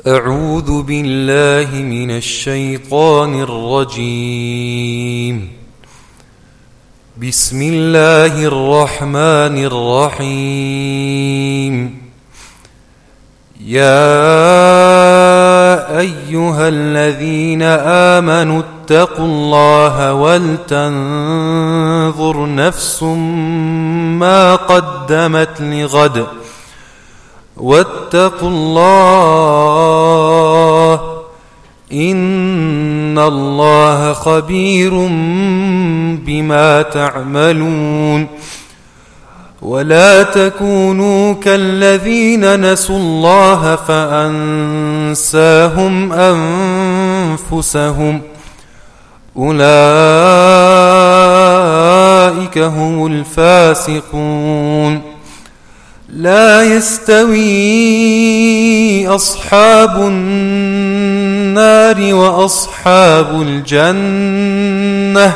أعوذ بالله من الشيطان الرجيم. بسم الله الرحمن الرحيم. يا أيها الذين آمنوا اتقوا الله ولتنظر نفس ما قدمت لغد واتقوا الله إن الله خبير بما تعملون. ولا تكونوا كالذين نسوا الله فأنساهم أنفسهم أولئك هم الفاسقون. لا يستوي أصحاب النار وأصحاب الجنة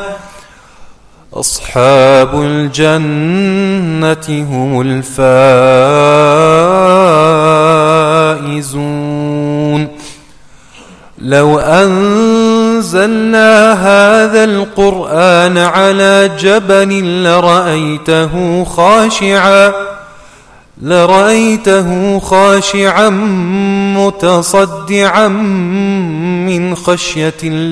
أصحاب الجنة هم الفائزون. لو أنزلنا هذا القرآن على جبل لرأيته خاشعا متصدعا من خشية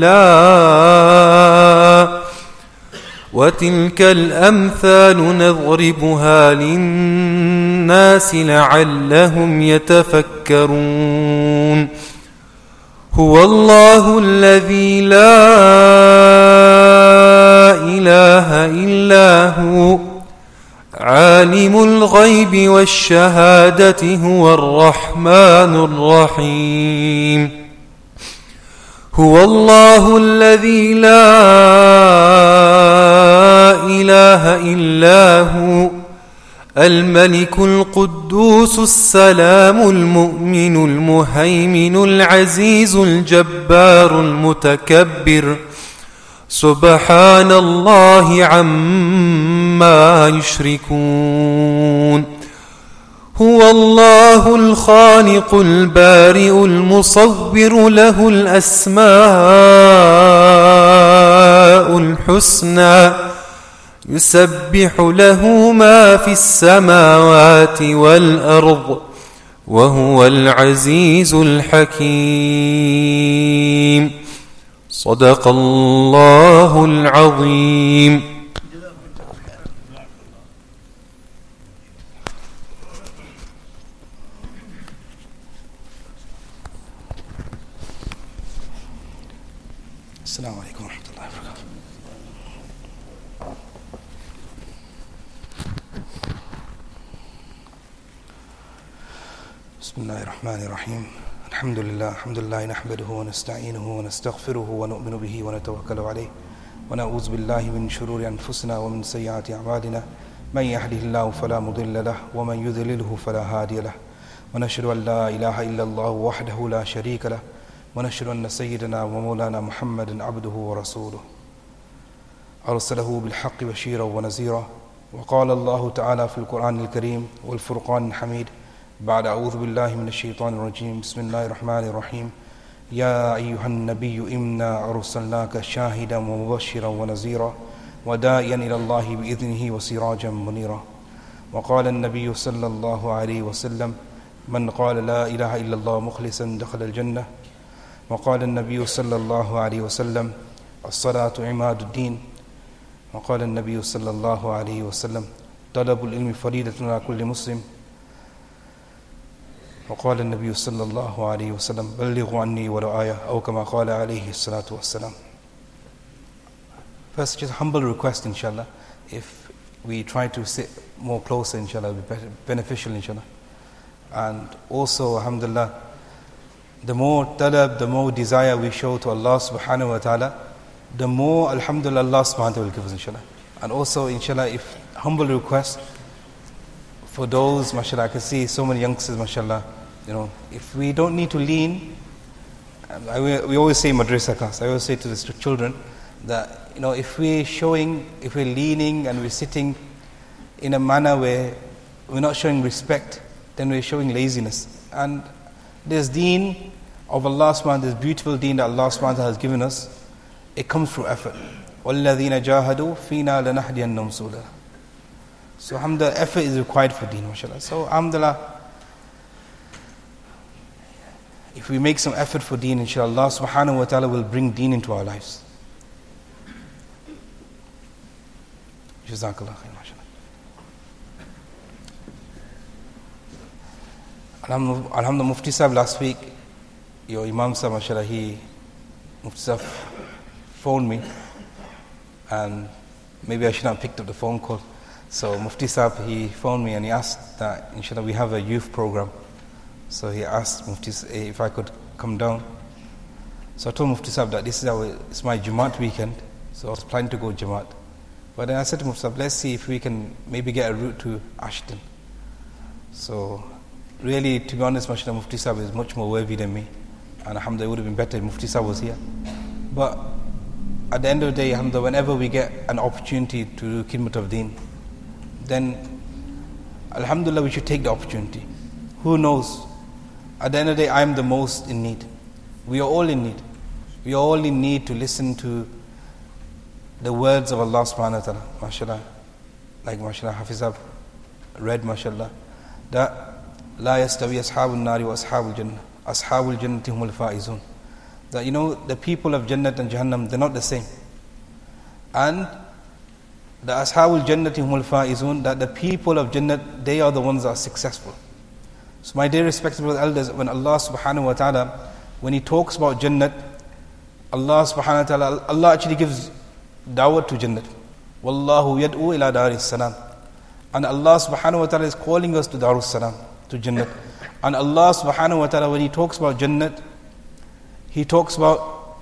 الله. وتلك الأمثال نضربها للناس لعلهم يتفكرون. هو الله الذي لا إله إلا هو عالم الغيب والشهادة هو الرحمن الرحيم. هو الله الذي لا إله إلا هو الملك القدوس السلام المؤمن المهيمن العزيز الجبار المتكبر سبحان الله عما يشركون. هو الله الخالق البارئ المصور له الأسماء الحسنى يسبح له ما في السماوات والأرض وهو العزيز الحكيم. صدق الله العظيم. السلام عليكم ورحمة الله وبركاته. بسم الله الرحمن الرحيم. الحمد لله نحمده ونستعينه ونستغفره ونؤمن به ونتوكل عليه ونعوذ بالله من شرور أنفسنا ومن سيئات أعمالنا. من يهده الله فلا مضل له ومن يضلله فلا هادي له ونشهد أن لا إله إلا الله وحده لا شريك له ونشهد أن سيدنا ومولانا محمدا عبده ورسوله أرسله بالحق بشيرا ونذيرا. وقال الله تعالى في القرآن الكريم والفرقان الحميد بعد أعوذ بالله من الشيطان الرجيم. بسم الله الرحمن الرحيم. يا أيها النبي إنا أرسلناك شاهدا ومبشرا ونذيرا وداعيا إلى الله بإذنه وسراجا منيرا. وقال النبي صلى الله عليه وسلم من قال لا إله إلا الله مخلصا دخل الجنة. وقال النبي صلى الله عليه وسلم الصلاة عماد الدين. وقال النبي صلى الله عليه وسلم طلب العلم فريضة على كل مسلم. وقال النبي صلى الله عليه وسلم بلغوا عني ولو آية أو كما قال عليه الصلاة والسلام. First, just a humble request, inshallah. If we try to sit more closer, inshallah, it will be beneficial, inshallah. And also, alhamdulillah, the more talab, the more desire we show to Allah subhanahu wa ta'ala, the more, alhamdulillah, Allah subhanahu wa ta'ala will give us, inshallah. And also, inshallah, if humble request, for those, mashallah, I can see so many youngsters, mashallah, if we don't need to lean, we always say in madrasa class, I always say to the children that, if we're leaning and we're sitting in a manner where we're not showing respect, then we're showing laziness. And there's deen, of Allah subhanahu wa ta'ala, this beautiful deen that Allah subhanahu wa ta'ala has given us, it comes through effort. وَالَّذِينَ جَاهَدُوا فِينَا لَنَهْدِيَنَّهُمْ سُبُلَنَا. So alhamdulillah, effort is required for deen, mashallah. So alhamdulillah, if we make some effort for deen, inshallah, Allah subhanahu wa ta'ala will bring deen into our lives. Jazakallah khair, mashallah. Alhamdulillah, Mufti Sahib last week, your Imam Sahib, mashallah, Mufti Sahib phoned me, and maybe I should have picked up the phone call. So Mufti Sahib, he phoned me and he asked that, inshallah, we have a youth program. So he asked Mufti if I could come down. So I told Mufti Sahib that it's my Jamaat weekend, so I was planning to go Jamaat. But then I said to Mufti Sahib, let's see if we can maybe get a route to Ashton. So really, to be honest, mashallah, Mufti Sahib is much more worthy than me. And alhamdulillah, it would have been better if Mufti Sahib was here. But at the end of the day, alhamdulillah, whenever we get an opportunity to do khidmat of deen, then alhamdulillah, we should take the opportunity. Who knows? At the end of the day, I am the most in need. We are all in need. We are all in need to listen to the words of Allah subhanahu wa ta'ala, mashallah. Like mashallah, Hafizab read, mashallah, that La yastawi ashabul nari wa ashabul jannah, ashabul jannati humul faizun. That, you know, the people of Jannat and Jahannam, they're not the same. And the ashabul jannati humul faizun, that the people of Jannat, they are the ones that are successful. So my dear respectable elders, when Allah subhanahu wa ta'ala, when He talks about Jannat, Allah subhanahu wa ta'ala, Allah actually gives da'wah to Jannat. Wallahu yad'u ila daris salam. And Allah subhanahu wa ta'ala is calling us to Darus Salam, to Jannat. And Allah subhanahu wa ta'ala, when He talks about Jannat, He talks about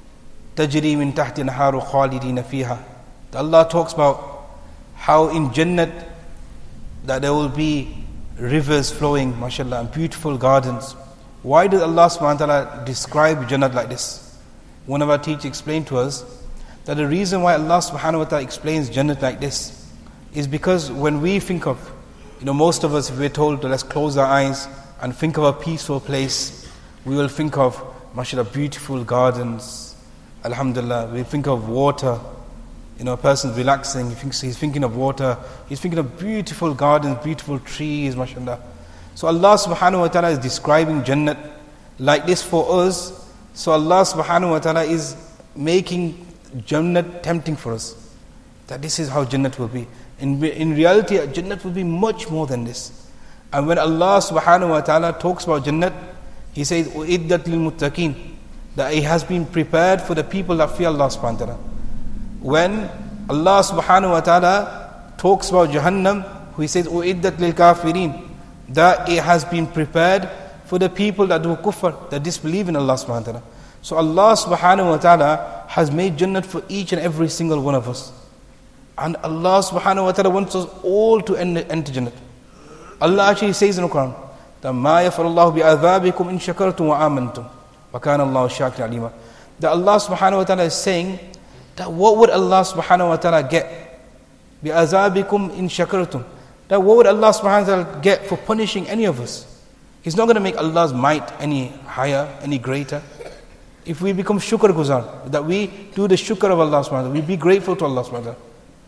tajri min tahti naharu khalidina fiha. Allah talks about how in Jannat that there will be rivers flowing, mashallah, and beautiful gardens. Why does Allah subhanahu wa ta'ala describe Jannat like this? One of our teachers explained to us that the reason why Allah subhanahu wa ta'ala explains Jannat like this is because when we think of, most of us, if we're told to let's close our eyes and think of a peaceful place, we will think of, mashallah, beautiful gardens, alhamdulillah. We think of water. A person's relaxing, he's thinking of water, he's thinking of beautiful gardens, beautiful trees, mashallah. So Allah subhanahu wa ta'ala is describing Jannat like this for us. So Allah subhanahu wa ta'ala is making Jannat tempting for us. That this is how Jannat will be. In reality, Jannat will be much more than this. And when Allah subhanahu wa ta'ala talks about Jannat, He says, u'iddat lil muttaqeen, that it has been prepared for the people that fear Allah subhanahu wa ta'ala. When Allah subhanahu wa ta'ala talks about Jahannam, He says, u'iddat lil kafirin, that it has been prepared for the people that do kufr, that disbelieve in Allah subhanahu wa ta'ala. So Allah subhanahu wa ta'ala has made Jannat for each and every single one of us. And Allah subhanahu wa ta'ala wants us all to enter Jannat. Allah actually says in the Quran, that مَا يَفَرَ اللَّهُ بِعَذَابِكُمْ إِن شَكَرْتُمْ وَآمَنْتُمْ وَكَانَ اللَّهُ شَاكِرًا عَلِيمًا. That Allah subhanahu wa ta'ala is saying that what would Allah subhanahu wa ta'ala get? بِعَذَابِكُمْ إِن شَكَرْتُمْ. That what would Allah subhanahu wa ta'ala get for punishing any of us? He's not going to make Allah's might any higher, any greater. If we become shukr guzar, that we do the shukr of Allah subhanahu wa ta'ala, we be grateful to Allah subhanahu wa ta'ala,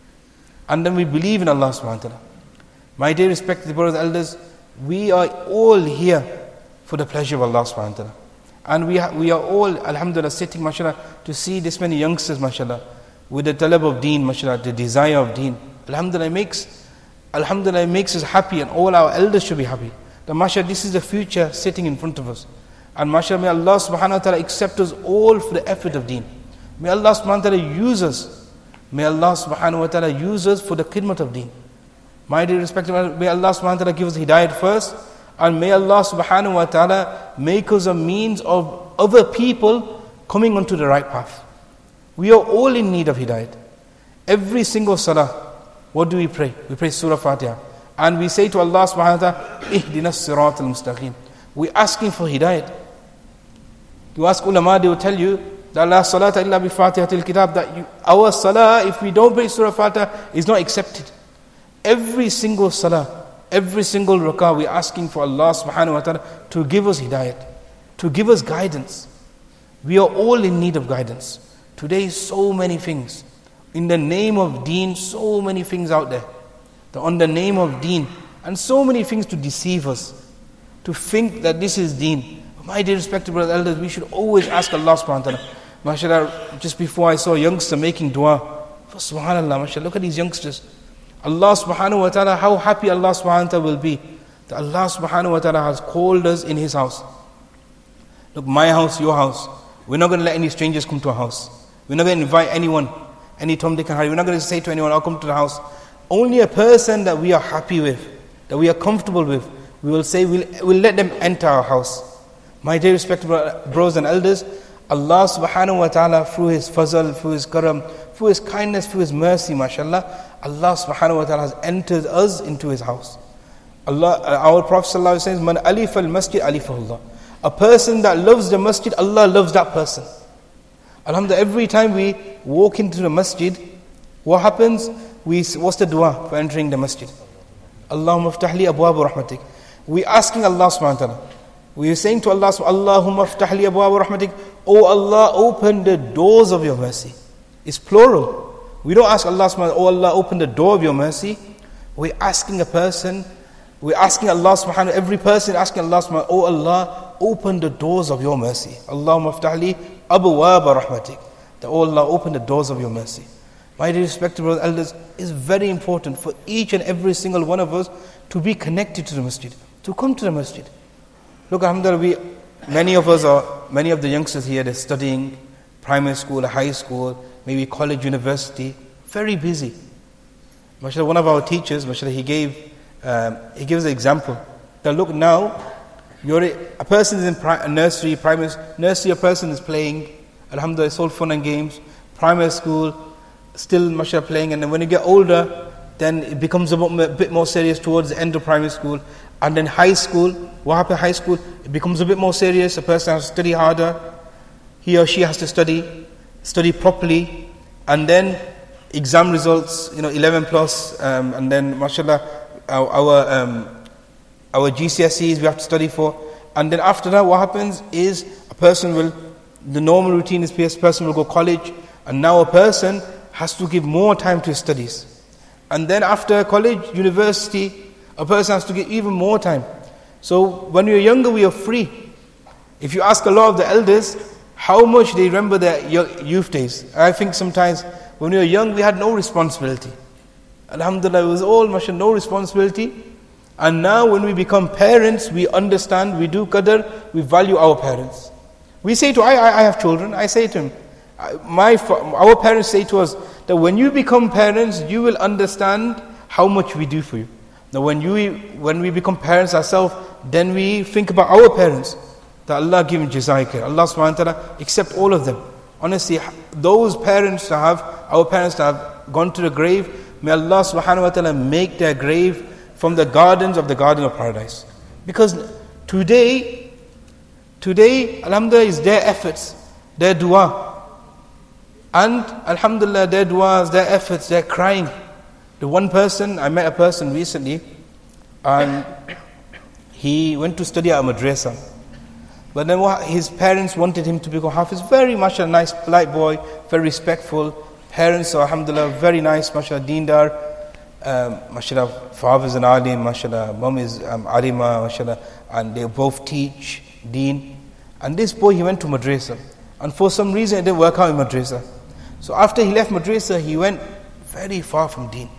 and then we believe in Allah subhanahu wa ta'ala. My dear respected brothers and elders, we are all here for the pleasure of Allah subhanahu wa ta'ala. And we are all, alhamdulillah, sitting, mashallah, to see this many youngsters, mashallah, with the talab of deen, mashallah, the desire of deen. Alhamdulillah, it makes us happy, and all our elders should be happy. That mashallah, this is the future sitting in front of us. And mashallah, may Allah subhanahu wa ta'ala accept us all for the effort of deen. May Allah subhanahu wa ta'ala use us. May Allah subhanahu wa ta'ala use us for the khidmat of deen. My dear respected, may Allah subhanahu wa ta'ala give us hidayat first, and may Allah subhanahu wa ta'ala make us a means of other people coming onto the right path. We are all in need of hidayat. Every single salah, what do we pray? We pray Surah Fatiha. And we say to Allah subhanahu wa ta'ala, Ihdinas Sirat al-Mustaqim. We're asking for hidayat. You ask ulama, they will tell you that la salata illa bi Fatihatil Kitab, that our salah, if we don't pray Surah Fatiha, is not accepted. Every single salah, every single rakah, we're asking for Allah subhanahu wa ta'ala to give us hidayat. to give us guidance. We are all in need of guidance. Today, so many things. In the name of deen, so many things out there. On the name of deen. And so many things to deceive us. To think that this is deen. My dear respected brothers and elders, we should always ask Allah subhanahu wa ta'ala. MashaAllah, just before I saw a youngster making dua. Subhanallah, MashaAllah, look at these youngsters. Allah subhanahu wa ta'ala, how happy Allah subhanahu wa ta'ala will be. That Allah subhanahu wa ta'ala has called us in His house. Look, my house, your house. We're not going to let any strangers come to our house. We're not going to invite anyone, any Tom, Dick and Harry. We're not going to say to anyone, I'll come to the house. Only a person that we are happy with, that we are comfortable with, we will say, we'll let them enter our house. My dear respected brothers and elders, Allah subhanahu wa ta'ala, through His fazl, through His karam, through His kindness, through His mercy, mashallah, Allah subhanahu wa ta'ala has entered us into His house. Our Prophet sallallahu alaihi wasallam says, Man alif al-masjid alifahullah. A person that loves the masjid, Allah loves that person. Alhamdulillah, every time we walk into the masjid, what happens? What's the dua for entering the masjid? Allahumma ftahli abwaab rahmatik. We asking Allah subhanahu wa ta'ala. We are saying to Allah, Allahumma ftahli abwaab rahmatik. Oh Allah, open the doors of your mercy. It's plural. We don't ask Allah subhanahu wa ta'ala, oh Allah, open the door of your mercy. We're asking a person, we're asking Allah subhanahu wa ta'ala, every person asking Allah subhanahu wa ta'ala, oh Allah, open the doors of your mercy. Allahumma ftahli abwaab rahmatik. That, oh Allah, open the doors of your mercy. My dear respected brothers and elders, it's very important for each and every single one of us to be connected to the masjid, to come to the masjid. Look, alhamdulillah, many of the youngsters here, they're studying primary school, high school, maybe college, university, very busy. MashaAllah, one of our teachers, MashaAllah, he gives an example that look now, a person is in nursery, a person is playing, alhamdulillah, it's all fun and games. Primary school, still mashallah playing, and then when you get older, then it becomes a bit more serious towards the end of primary school. And then high school, what happens in high school? It becomes a bit more serious, a person has to study harder, he or she has to study properly, and then exam results, 11 plus, and then mashallah, our GCSEs we have to study for. And then after that, what happens is the normal routine is a person will go college, and now a person has to give more time to his studies. And then after college, university, a person has to give even more time. So when we are younger, we are free. If you ask a lot of the elders, how much they remember their youth days. I think sometimes when we were young, we had no responsibility. Alhamdulillah, it was all mashallah, no responsibility. And now when we become parents, we understand, we do qadr, we value our parents. We say to, I have children, I say to him, our parents say to us that when you become parents, you will understand how much we do for you. Now when we become parents ourselves, then we think about our parents. That Allah give them jazai khair. Allah subhanahu wa ta'ala accept all of them. Honestly, those parents our parents that have gone to the grave, may Allah subhanahu wa ta'ala make their grave from the garden of paradise. Because today, alhamdulillah, is their efforts, their dua. And alhamdulillah, their duas, their efforts, their crying. I met a person recently, and he went to study at a madrasa. But then his parents wanted him to become hafiz. Very much a nice, polite boy, very respectful. Parents, so alhamdulillah, very nice, mashallah, deendar. Mashallah, father is an alim, mashallah, mom is alima, mashallah, and they both teach deen. And this boy, he went to madrasa. And for some reason, it didn't work out in madrasa. So after he left madrasa, he went very far from deen.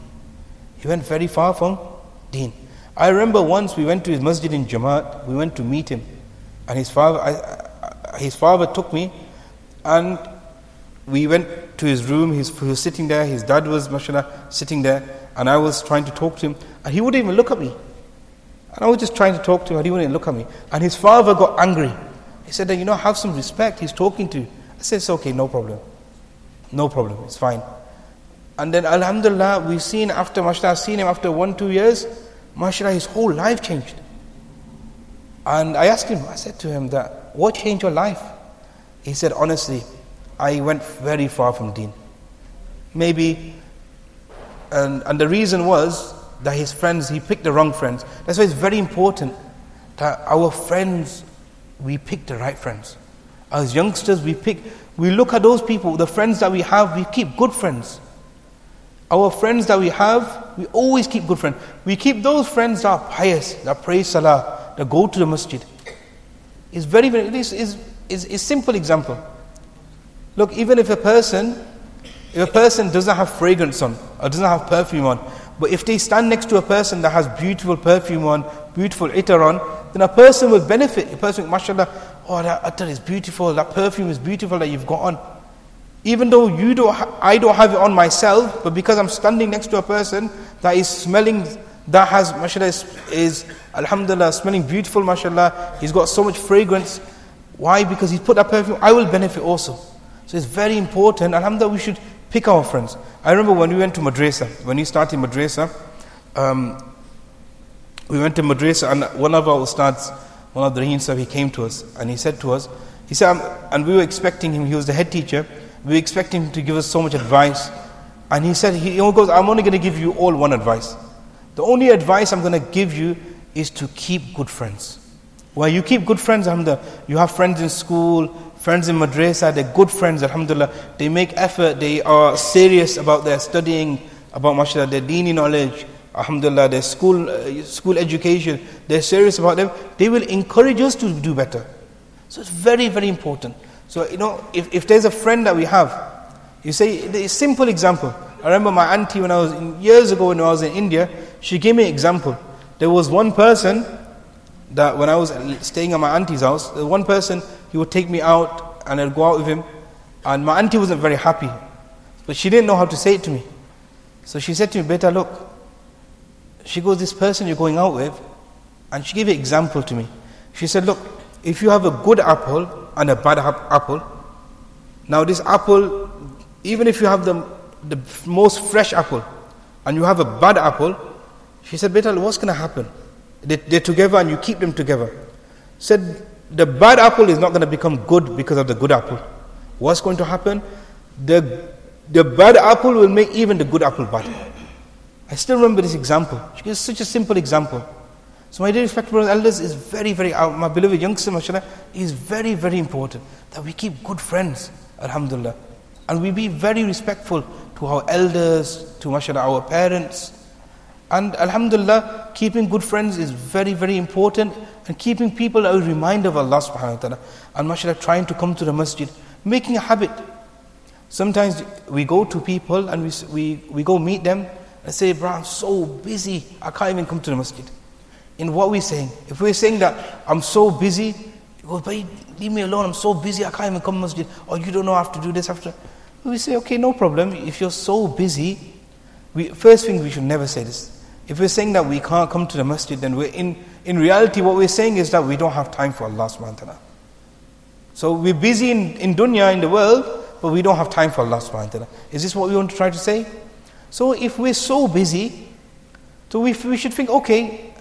I remember once we went to his masjid in Jamaat, we went to meet him. And his father took me, and we went to his room. He was sitting there, his dad was, mashallah, sitting there, and I was trying to talk to him, and he wouldn't even look at me. And I was just trying to talk to him, and he wouldn't look at me. And his father got angry. He said, have some respect, he's talking to you. I said, it's okay, no problem, it's fine. And then alhamdulillah, I've seen him after 1-2 years, mashallah, his whole life changed. And I asked him, I said to him that, what changed your life? He said, honestly, I went very far from deen. Maybe, and the reason was that his friends, he picked the wrong friends. That's why it's very important that our friends we pick the right friends. As youngsters, we look at those people, the friends that we have, we keep good friends. Our friends that we have, we always keep good friends. We keep those friends that are pious, that pray salah, that go to the masjid. It's very, very, it's a simple example. Look, even if a person doesn't have fragrance on, or doesn't have perfume on, but if they stand next to a person that has beautiful perfume on, beautiful itar on, then a person will benefit. A person, mashallah, oh, that itar is beautiful, that perfume is beautiful that you've got on. Even though I don't have it on myself, but because I'm standing next to a person that is smelling, that has, mashallah, is alhamdulillah, smelling beautiful, mashallah, he's got so much fragrance. Why? Because he's put that perfume, I will benefit also. So it's very important, alhamdulillah, we should pick our friends. I remember when we went to madrasa, when we started madrasa, we went to madrasa, and one of our ustads, one of the Raheen Sahib, he came to us, and he said to us, he said, and we were expecting him, he was the head teacher, we were expecting him to give us so much advice, and he said, he goes, I'm only going to give you all one advice. The only advice I'm going to give you is to keep good friends. Well, you keep good friends, alhamdulillah. You have friends in school, friends in madrasa, they're good friends, alhamdulillah. They make effort, they are serious about their studying, about mashallah, their deeni knowledge, alhamdulillah, their school education, they're serious about them. They will encourage us to do better. So it's very, very important. So, if there's a friend that we have, you say, a simple example. I remember my auntie years ago when I was in India, she gave me an example. There was one person that when I was staying at my auntie's house, one person, he would take me out and I'd go out with him, and my auntie wasn't very happy, but she didn't know how to say it to me. So she said to me, Beta, look, she goes, this person you're going out with, and she gave an example to me. She said, look, if you have a good apple and a bad apple, now this apple, even if you have the most fresh apple and you have a bad apple, she said, Beta, what's going to happen? They're together and you keep them together. Said, the bad apple is not going to become good because of the good apple. What's going to happen? The bad apple will make even the good apple bad. I still remember this example. She gives such a simple example. So my dear respected brothers and elders, is very, very, my beloved youngster, mashallah, is very, very important that we keep good friends, alhamdulillah. And we be very respectful to our elders, to mashallah, our parents. And alhamdulillah, keeping good friends is very, very important. And keeping people a reminder of Allah subhanahu wa ta'ala. And mashallah, trying to come to the masjid. Making a habit. Sometimes we go to people and we go meet them and say, bro, I'm so busy, I can't even come to the masjid. In what we're saying. If we're saying that I'm so busy, you go, but leave me alone, I'm so busy, I can't even come to masjid. Or you don't know I have to do this after. We say, okay, no problem. If you're so busy, first thing, we should never say this. If we're saying that we can't come to the masjid, then we're in reality what we're saying is that we don't have time for Allah subhanahu wa ta'ala. So we're busy in dunya, in the world, but we don't have time for Allah subhanahu wa ta'ala. Is this what we want to try to say? So if we're so busy, so we should think, okay,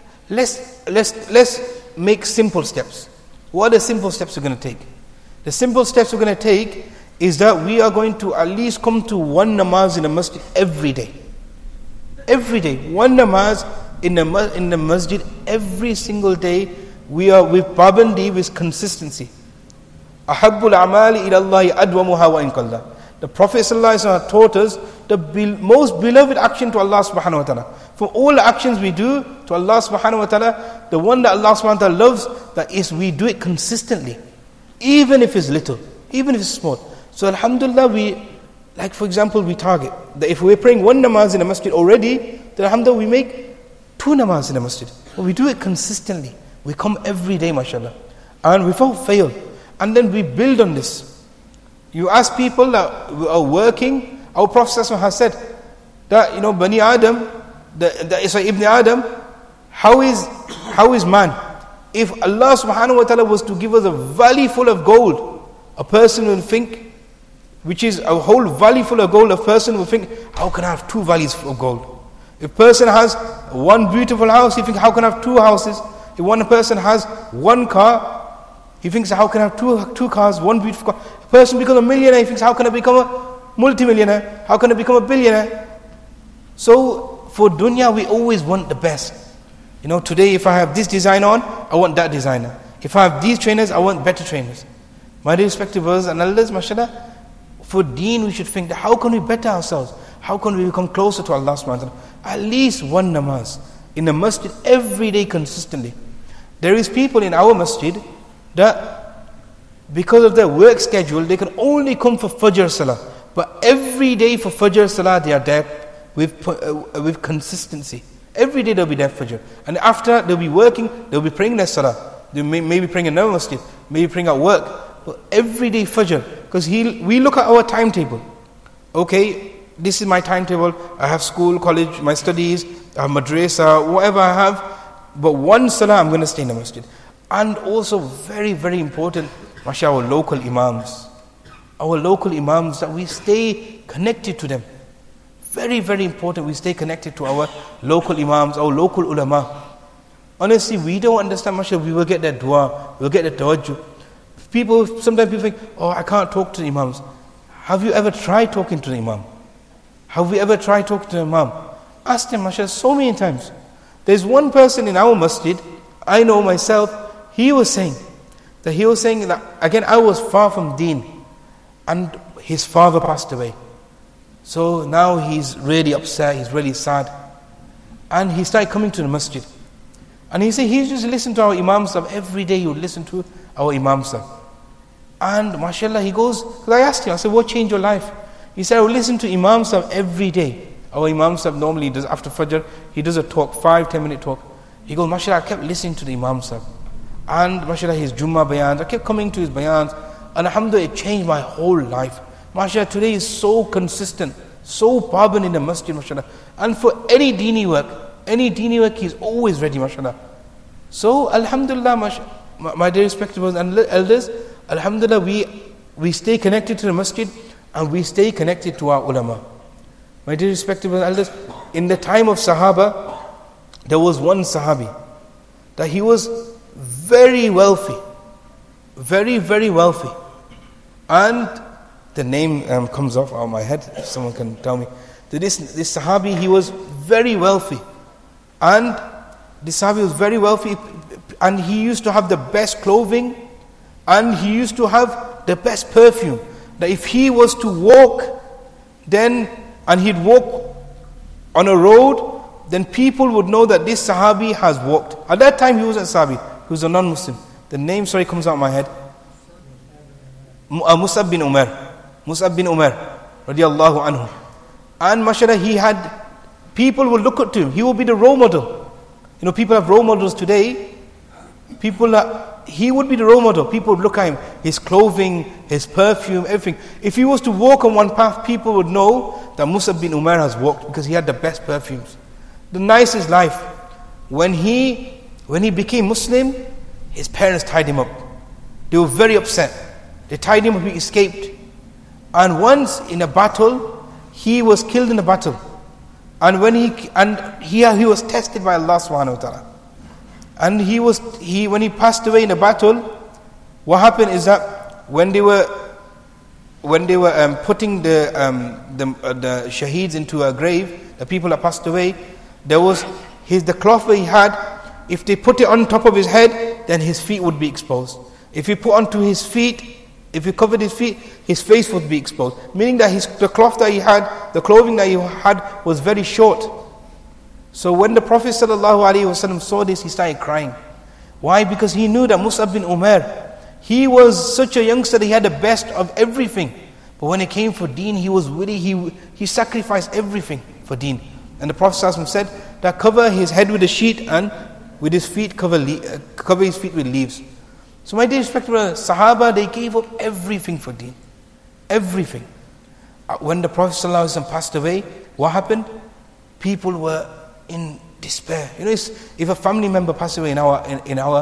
let's make simple steps. What are the simple steps we're going to take? The simple steps we're going to take is that we are going to at least come to one namaz in the masjid every day. Every day, one namaz in the masjid every single day. We are with pabandi, with consistency. Ahabbul amali ila Allahi adwamuha wa in qalla. The Prophet ﷺ taught us the most beloved action to Allah subhanahu wa ta'ala. For all the actions we do to Allah subhanahu wa ta'ala, the one that Allah subhanahu wa ta'ala loves, that is we do it consistently. Even if it's little, even if it's small. So alhamdulillah, like for example, we target that if we're praying one namaz in the masjid already, then alhamdulillah we make 2 namaz in the masjid. But we do it consistently. We come every day, mashallah. And without fail. And then we build on this. You ask people that are working, our Prophet has said that, Bani Adam, Ibn Adam, how is man? If Allah subhanahu wa ta'ala was to give us a valley full of gold, a person will think, which is a whole valley full of gold, a person will think, how can I have 2 valleys full of gold? If a person has one beautiful house, he thinks, how can I have 2 houses? If one person has 1 car, he thinks, how can I have 2 cars, 1 beautiful car? If a person becomes a millionaire, he thinks, how can I become a multimillionaire? How can I become a billionaire? So, for dunya, we always want the best. Today if I have this design on, I want that designer. If I have these trainers, I want better trainers. My respected brothers and elders, mashallah, for deen we should think that how can we better ourselves? How can we become closer to Allah subhanahu wa ta'ala? At least one namaz in the masjid every day consistently. There is people in our masjid that because of their work schedule, they can only come for Fajr Salah. But every day for Fajr Salah, they are there with consistency. Every day they'll be there for Fajr. And after, they'll be working, they'll be praying their Salah. They may be praying in another masjid, maybe praying at work. But every day Fajr. Because we look at our timetable. Okay, this is my timetable. I have school, college, my studies, I have madrasa, whatever I have. But one Salah, I'm going to stay in the masjid. And also very, very important, mashallah, our local imams. Our local imams, that we stay connected to them. Very, very important, we stay connected to our local imams, our local ulama. Honestly, we don't understand, mashallah, we will get that dua, we'll get that tawajjuh. Sometimes people think, oh, I can't talk to the imams. Have you ever tried talking to the imam? Have we ever tried talking to the imam? Ask them, mashallah, so many times. There's one person in our masjid, I know myself, he was saying that again, I was far from deen, and his father passed away. So now he's really upset, he's really sad. And he started coming to the masjid. And he said, he just listened to our Imam Sahib. Every day he would listen to our Imam Sahib. And mashallah, he goes, because I asked him, I said, what changed your life? He said, I would listen to Imam Sahib every day. Our Imam Sahib normally does, after Fajr, he does a talk, 5-10 minute talk. He goes, mashallah, I kept listening to the Imam Sahib. And mashallah, his Jummah bayans, I kept coming to his bayans. And alhamdulillah, it changed my whole life. MashaAllah, today is so consistent, so paband in the masjid, MashaAllah. And for any dini work, he's always ready, MashaAllah. So, alhamdulillah, my dear respectables and elders, alhamdulillah, we stay connected to the masjid and we stay connected to our ulama. My dear respectables and elders, in the time of Sahaba, there was one Sahabi, that he was very wealthy, very, very wealthy. And the name comes off out of my head, if someone can tell me. This Sahabi, he was very wealthy. And this Sahabi was very wealthy, and he used to have the best clothing, and he used to have the best perfume. That if he was to walk, and he'd walk on a road, then people would know that this Sahabi has walked. At that time he wasn't a Sahabi, he was a non-Muslim. The name, comes out of my head. Mus'ab bin Umar, radiallahu anhu. And mashallah, people would look up to him. He would be the role model. You know, people have role models today. He would be the role model. People would look at him, his clothing, his perfume, everything. If he was to walk on one path, people would know that Mus'ab bin Umar has walked, because he had the best perfumes. The nicest life. When he became Muslim, his parents tied him up. They were very upset. They tied him up, he escaped. And once in a battle, he was killed in a battle. And when he was tested by Allah subhanahu wa ta'ala. And when he passed away in a battle, what happened is that when they were putting the shaheeds into a grave, the people that passed away, there was the cloth that he had. If they put it on top of his head, then his feet would be exposed. If he put onto his feet, if he covered his feet, his face would be exposed. Meaning that the cloth that he had, the clothing that he had, was very short. So when the Prophet ﷺ saw this, he started crying. Why? Because he knew that Mus'ab bin Umar, he was such a youngster that he had the best of everything. But when it came for deen, he was willing, he sacrificed everything for deen. And the Prophet ﷺ said that cover his head with a sheet, and with his feet cover his feet with leaves. So my dear respectable Sahaba, they gave up everything for deen. Everything. When the Prophet ﷺ passed away, what happened? People were in despair. You know, if a family member passed away in our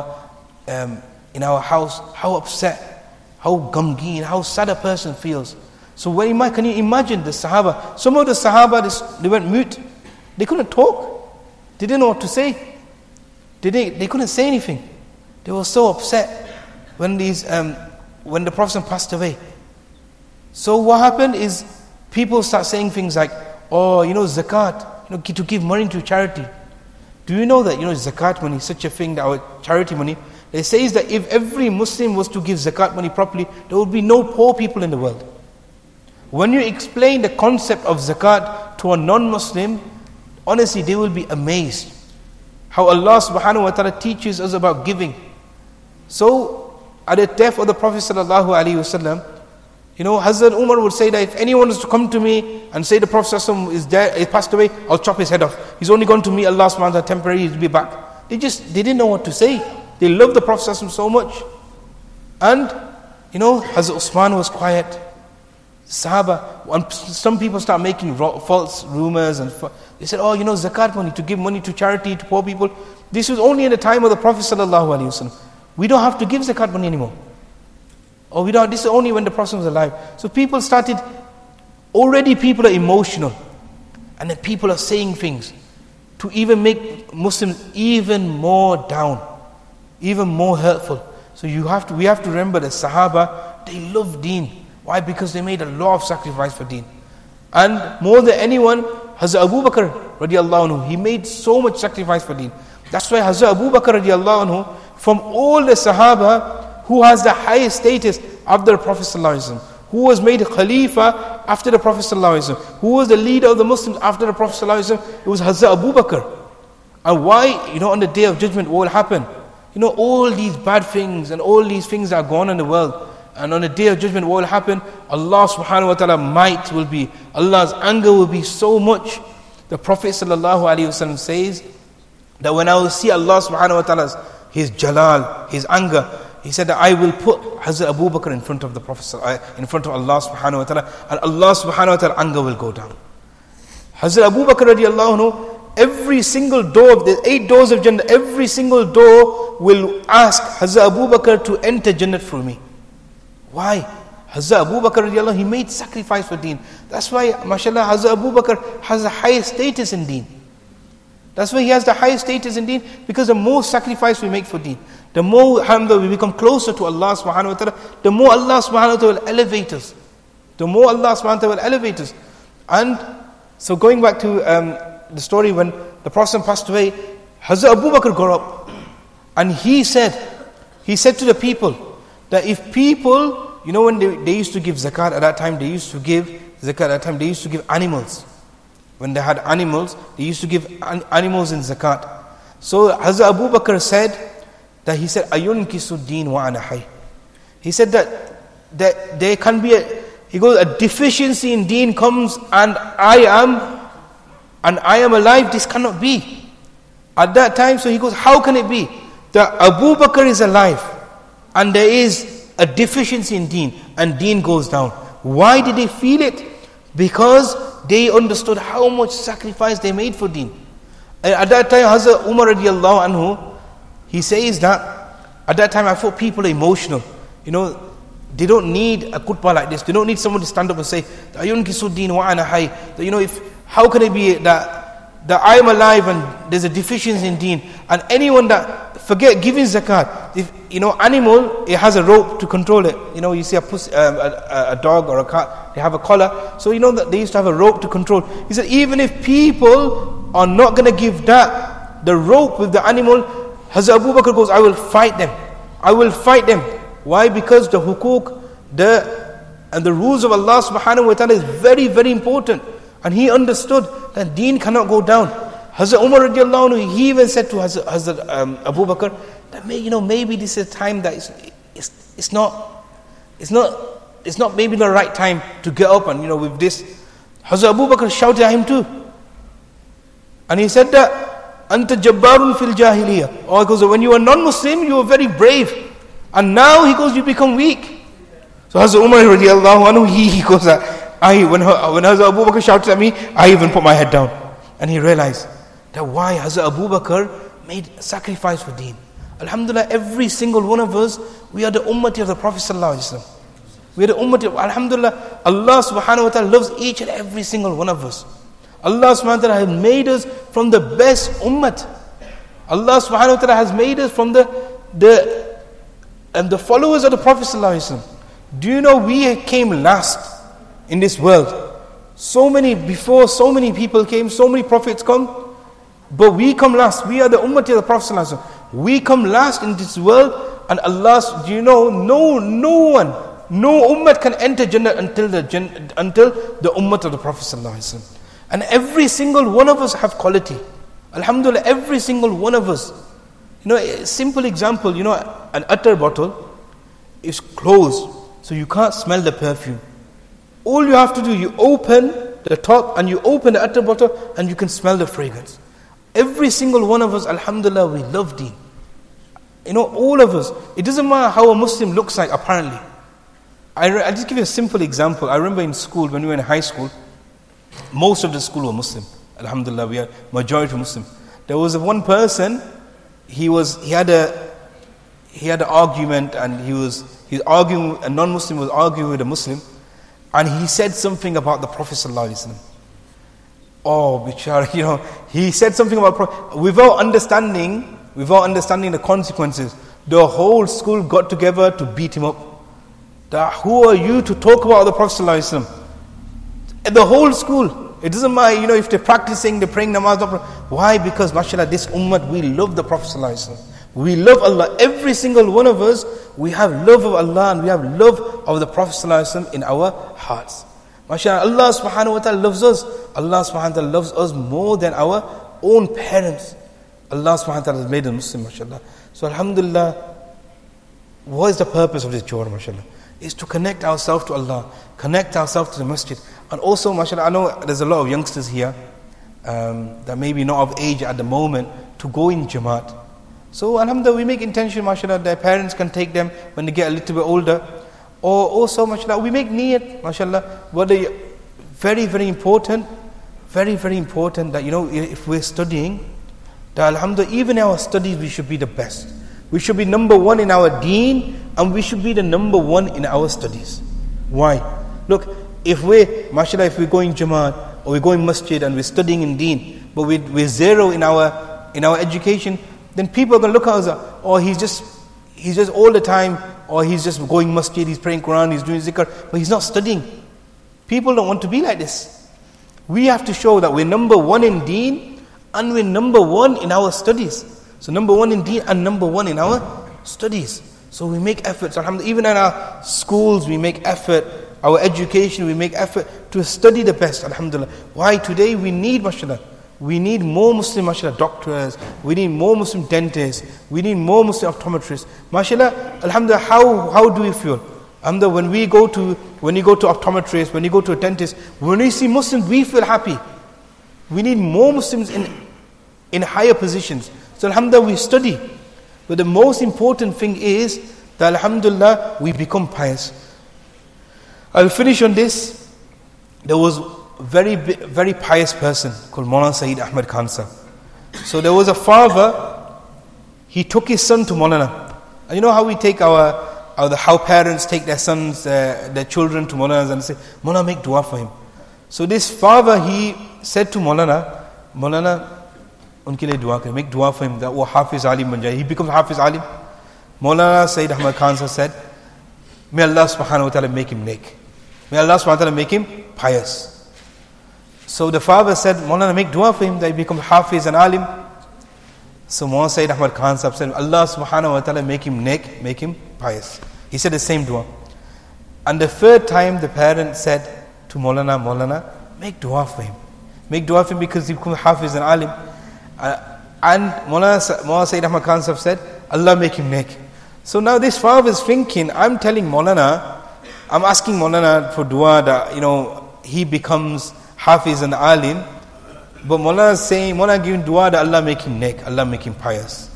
house, how upset, how ghamgeen, how sad a person feels. So can you imagine the Sahaba? Some of the Sahaba, they went mute. They couldn't talk. They didn't know what to say. They couldn't say anything. They were so upset when the Prophet passed away. So what happened is people start saying things like, oh, zakat, to give money to charity. Do you know that, zakat money is such a thing that our charity money, It says that if every Muslim was to give zakat money properly, there would be no poor people in the world. When you explain the concept of zakat to a non-Muslim, honestly, they will be amazed how Allah subhanahu wa ta'ala teaches us about giving. So, at the death of the Prophet sallallahu alaihi wasallam, Hazrat Umar would say that if anyone was to come to me and say the Prophet sallallahu is dead, he passed away, I'll chop his head off. He's only going to meet Allah subhanahu wa ta'ala temporarily, he'll be back. They didn't know what to say. They loved the Prophet sallallahu so much. And, Hazrat Usman was quiet. Sahaba, and some people start making false rumors, and they said, zakat money, to give money to charity, to poor people. This was only in the time of the Prophet sallallahu alaihi wasallam. We don't have to give zakat money anymore. This is only when the Prophet was alive. So people are emotional. And then people are saying things to even make Muslims even more down, even more hurtful. So we have to remember that Sahaba, they love deen. Why? Because they made a lot of sacrifice for deen. And more than anyone, Hazrat Abu Bakr radiallahu anhu, he made so much sacrifice for deen. That's why Hazrat Abu Bakr radiallahu anhu, from all the Sahaba, who has the highest status after the Prophet sallallahu alaihi wasallam, who was made Khalifa after the Prophet sallallahu alaihi wasallam, who was the leader of the Muslims after the Prophet sallallahu alaihi wasallam, it was Hazrat Abu Bakr. And why? On the Day of Judgment, what will happen? All these bad things and all these things that are going on in the world. And on the Day of Judgment, what will happen? Allah subhanahu wa ta'ala might will be, Allah's anger will be so much. The Prophet sallallahu alaihi wasallam says that when I will see Allah subhanahu wa ta'ala's, His jalal, His anger, He said that I will put Hazrat Abu Bakr in front of the Prophet, in front of Allah subhanahu wa ta'ala, and Allah subhanahu wa ta'ala anger will go down. Hazrat Abu Bakr radiallahu anhu, every single door of the 8 doors of Jannah, every single door will ask Hazrat Abu Bakr to enter Jannah through me. Why? Hazrat Abu Bakr radiallahu anhu, he made sacrifice for deen. That's why, mashallah, Hazrat Abu Bakr has the highest status in deen. That's why he has the highest status in deen, because the more sacrifice we make for deen, the more, alhamdulillah, we become closer to Allah subhanahu wa ta'ala, the more Allah subhanahu wa ta'ala will elevate us. The more Allah subhanahu wa ta'ala will elevate us. And so going back to the story when the Prophet passed away, Hazrat Abu Bakr got up and he said to the people that if people, when they used to give zakat at that time, they used to give animals. When they had animals, they used to give animals in zakat. So Hazrat Abu Bakr said, Ayun kisuddin wa ana hay. He said that there can be a deficiency in deen comes and I am alive, this cannot be. At that time, so he goes, how can it be that Abu Bakr is alive and there is a deficiency in deen and deen goes down? Why did they feel it? Because they understood how much sacrifice they made for deen. At that time, Hazrat Umar radiallahu anhu, he says that at that time I thought people are emotional. They don't need a khutbah like this. They don't need someone to stand up and say, Ayun kisuddin wa ana hay. How can it be that I am alive and there's a deficiency in deen? And anyone that forget giving zakat, if animal, it has a rope to control it. You see a dog or a cat, they have a collar. So that they used to have a rope to control. He said, even if people are not going to give the rope with the animal, Hazrat Abu Bakr goes, I will fight them. I will fight them. Why? Because the hukuk, and the rules of Allah subhanahu wa ta'ala is very, very important. And he understood that deen cannot go down. Hazrat Umar radiallahu anhu, he even said to Hazrat Abu Bakr that maybe this is a time that it's not maybe the right time to get up and with this. Hazrat Abu Bakr shouted at him too. And he said that Anta jabbarun fil jahiliyyah. He goes, when you were non-Muslim, you were very brave. And now, he goes, you become weak. So Hazrat Umar radiallahu anhu, he goes, when Hazrat Abu Bakr shouted at me, I even put my head down. And he realized that why Hazrat Abu Bakr made sacrifice for deen. Alhamdulillah, every single one of us, we are the ummati of the Prophet sallallahu alaihi wasallam. We are the ummati of, alhamdulillah, Allah subhanahu wa ta'ala loves each and every single one of us. Allah subhanahu wa ta'ala has made us from the best ummat. Allah subhanahu wa ta'ala has made us from the followers of the Prophet sallallahu alaihi wasallam. Do you know we came last in this world? So many people came, so many prophets come, but we come last. We are the ummah of the Prophet sallallahu alaihi wasallam. We come last in this world, and Allah, do you know, no ummah can enter Jannah until the ummah of the Prophet ﷺ. And every single one of us have quality. Alhamdulillah, every single one of us. You know, a simple example, you know, an attar bottle is closed, so you can't smell the perfume. All you have to do, you open the top and you open the attar bottle and you can smell the fragrance. Every single one of us, alhamdulillah, we love deen. You know, all of us. It doesn't matter how a Muslim looks like, apparently. I'll just give you a simple example. I remember in school, when we were in high school, most of the school were Muslim. Alhamdulillah, we are majority Muslim. There was one person, he had an argument, and he was arguing, a non-Muslim was arguing with a Muslim, and he said something about the Prophet ﷺ. Oh, bichara, you know, he said something about Prophet, without understanding the consequences. The whole school got together to beat him up. Who are you to talk about the Prophet ﷺ? The whole school. It doesn't matter, you know, if they're practicing, they're praying namaz. Why? Because, mashallah, this ummah, we love the Prophet ﷺ. We love Allah. Every single one of us, we have love of Allah and we have love of the Prophet ﷺ in our hearts. MashaAllah, Allah subhanahu wa ta'ala loves us. Allah subhanahu wa ta'ala loves us more than our own parents. Allah subhanahu wa ta'ala has made us Muslim, mashallah. So alhamdulillah, what is the purpose of this Jawhar, mashallah? Is to connect ourselves to Allah, connect ourselves to the masjid. And also, mashallah, I know there's a lot of youngsters here that may be not of age at the moment to go in Jamaat. So alhamdulillah, we make intention, mashallah, their parents can take them when they get a little bit older. Or also, mashallah, we make niyat, mashallah. What very, very important that, you know, if we're studying, that alhamdulillah, even in our studies, we should be the best. We should be number one in our deen, and we should be the number one in our studies. Why? Look, if we're going Jamaat, or we're going masjid, and we're studying in deen, but we're zero in our education, then people are going to look at us, oh, he's just all the time, or he's just going masjid, he's praying Quran, he's doing zikr, but he's not studying. People don't want to be like this. We have to show that we're number one in deen, and we're number one in our studies. So number one in deen and number one in our studies. So we make efforts, alhamdulillah. Even in our schools, we make effort. Our education, we make effort to study the best, alhamdulillah. Why? Today we need, mashallah, we need more Muslim, mashallah, doctors. We need more Muslim dentists. We need more Muslim optometrists. Mashallah, alhamdulillah, how do we feel? Alhamdulillah, when you go to optometrists, when you go to a dentist, when we see Muslims, we feel happy. We need more Muslims in higher positions. So alhamdulillah, we study. But the most important thing is that alhamdulillah, we become pious. I'll finish on this. There was a very pious person called Maulana Sayyid Ahmad Khan Sahib. So there was a father, he took his son to Maulana. And you know how we take how parents take their sons, their children to Maulana and say, Maulana, make dua for him. So this father, he said to Maulana, unke liye dua kare, make dua for him, that wo Hafiz Alim ban jaye. He becomes Hafiz Alim. Maulana Sayyid Ahmad Khan Sahib said, may Allah subhanahu wa ta'ala make him neck. May Allah subhanahu wa ta'ala make him pious. So the father said, Maulana, make dua for him that he becomes Hafiz and Alim. So Maulana Sayyid Ahmad Khan Sahib said, Allah subhanahu wa ta'ala make him neck, make him pious. He said the same dua. And the third time the parent said to Maulana, make dua for him. Make dua for him because he becomes Hafiz and Alim. And Maulana Sayyid Ahmad Khan Sahib said, Allah make him neck. So now this father is thinking, I'm asking Maulana for dua that, you know, he becomes Hafiz and Alim. But Maulana is saying, Maulana giving dua that Allah make him neck, Allah make him pious.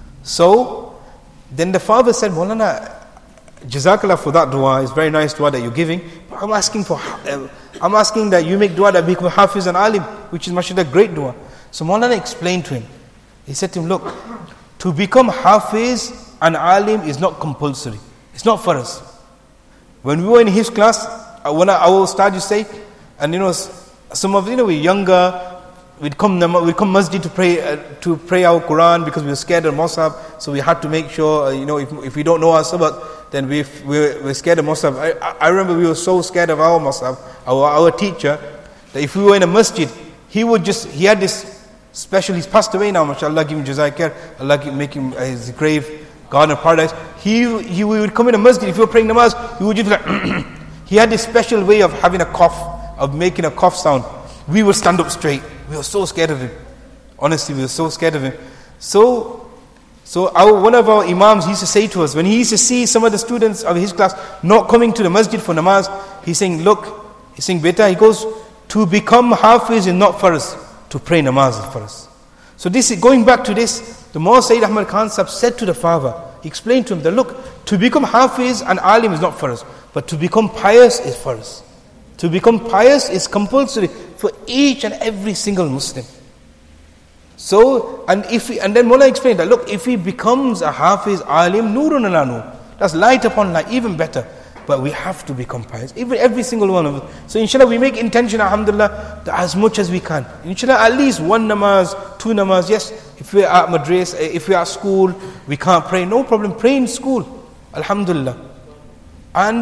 So then the father said, Maulana, Jazakallah for that dua, it's very nice dua that you're giving. But I'm asking that you make dua that become Hafiz and Alim, which is mashallah great dua. So Maulana explained to him. He said to him, look, to become Hafiz and Alim is not compulsory. It's not for us. When we were in his class, when our ustad used to say, and you know, some of we're younger, we'd come masjid to pray our Quran because we were scared of Mus'haf, so we had to make sure, you know, if we don't know our Sabbath, then we're scared of Mus'haf. I remember we were so scared of our Mus'haf, our teacher, that if we were in a masjid, he had this special. He's passed away now, mashallah, give him Jazai Khair, Allah make him his grave garden of paradise. He would come in a masjid, if you were praying namaz, he would just like, he had this special way of having a cough, of making a cough sound. We would stand up straight. We were so scared of him. Honestly, we were so scared of him. So one of our imams, he used to say to us, when he used to see some of the students of his class not coming to the masjid for namaz, he's saying, beta, he goes, to become hafiz is not for us, to pray namaz is for us. So this is going back to this, the more Sayyid Ahmad Khan Sahib said to the father, he explained to him that look, to become hafiz and alim is not for us, but to become pious is for us. To become pious is compulsory for each and every single Muslim. So, and then Mullah explained that look, if he becomes a hafiz, alim, nurun ala nur, that's light upon light, even better. But we have to become pious, every single one of us. So inshallah we make intention, alhamdulillah, that as much as we can. Inshallah at least one namaz, two namaz. Yes, if we are at madrasa, if we are at school, we can't pray, no problem, pray in school, alhamdulillah. And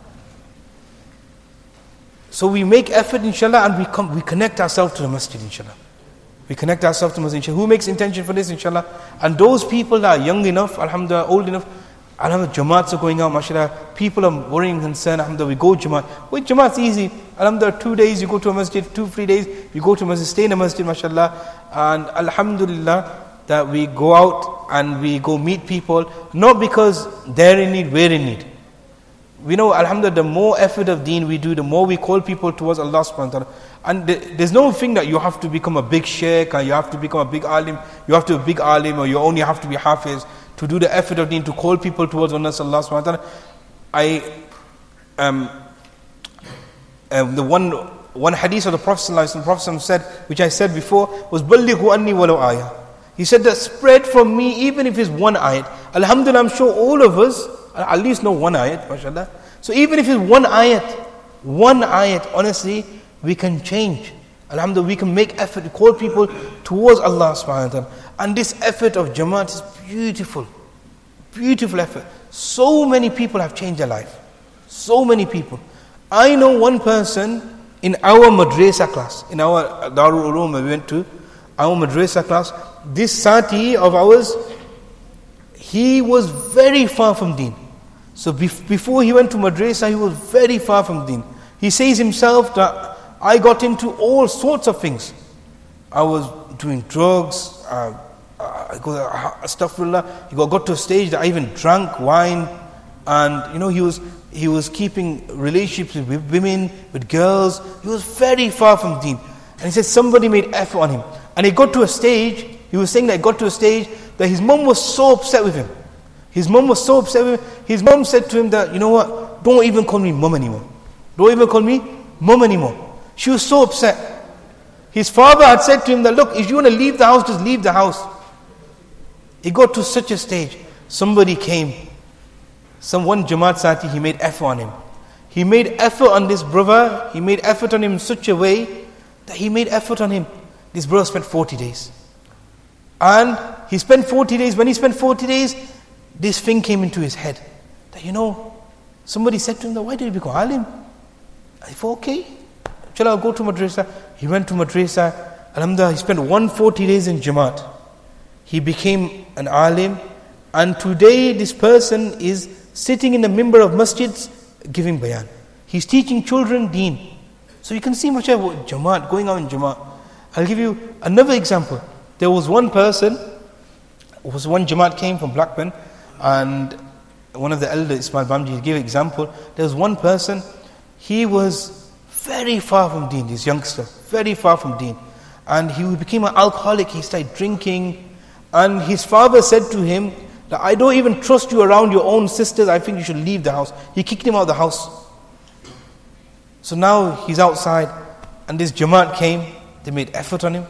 so we make effort, inshallah, and we connect ourselves to the masjid, inshallah. We connect ourselves to the masjid, inshallah. Who makes intention for this, inshallah? And those people that are young enough, alhamdulillah, old enough, alhamdulillah, jamaats are going out, mashallah. People are worrying, concerned, alhamdulillah, we go jamaat. With jamaat's easy. Alhamdulillah, 2 days you go to a masjid, 2-3 days you go to a masjid, stay in a masjid, mashallah. And alhamdulillah, that we go out and we go meet people, not because they're in need, we're in need. We know, alhamdulillah, the more effort of deen we do, the more we call people towards Allah subhanahu wa ta'ala. And there's no thing that you have to become a big sheikh, or you have to become a big alim, you have to be a big alim, or you only have to be hafiz, to do the effort of deen, to call people towards Allah subhanahu wa ta'ala. The one hadith of the Prophet ﷺ, the Prophet ﷺ said, which I said before, was Ballighu anni walau ayah. He said that spread from me, even if it's one ayat. Alhamdulillah, I'm sure all of us at least know one ayat, mashallah. So even if it's one ayat, honestly, we can change. Alhamdulillah, we can make effort to call people towards Allah subhanahu wa ta'ala. And this effort of Jamaat is beautiful. Beautiful effort. So many people have changed their life. So many people. I know one person in our madrasa class, in our Darul Uloom we went to, our madrasa class, this Sati of ours, he was very far from deen. So before he went to madrasa, he was very far from deen. He says himself that I got into all sorts of things. I was doing drugs, astaghfirullah. He got to a stage that I even drank wine, and he was keeping relationships with women, with girls. He was very far from deen. And he said somebody made effort on him. And he got to a stage, he was saying that he got to a stage that his mom was so upset with him. His mom was so upset with him. His mom said to him that, you know what, don't even call me mom anymore. Don't even call me mom anymore. She was so upset. His father had said to him that, look, if you want to leave the house, just leave the house. He got to such a stage. Somebody came. One Jamaat Sati, he made effort on him. He made effort on this brother. He made effort on him in such a way that he made effort on him. This brother spent 40 days. And he spent 40 days. When he spent 40 days, this thing came into his head. That, somebody said to him, that, why did you become alim? I thought, okay, shall I go to madrasa? He went to madrasa. Alhamdulillah, he spent 140 days in Jamaat. He became an alim. And today, this person is sitting in the mimbar of masjids, giving bayan. He's teaching children deen. So you can see much of Jamaat, going out in Jamaat. I'll give you another example. There was one person, one Jamaat came from Blackburn, and one of the elders, Ismail Bamji, gave an example. There was one person, he was very far from deen, this youngster, very far from deen. And he became an alcoholic, he started drinking. And his father said to him, that I don't even trust you around your own sisters, I think you should leave the house. He kicked him out of the house. So now he's outside, and this Jamaat came, they made effort on him.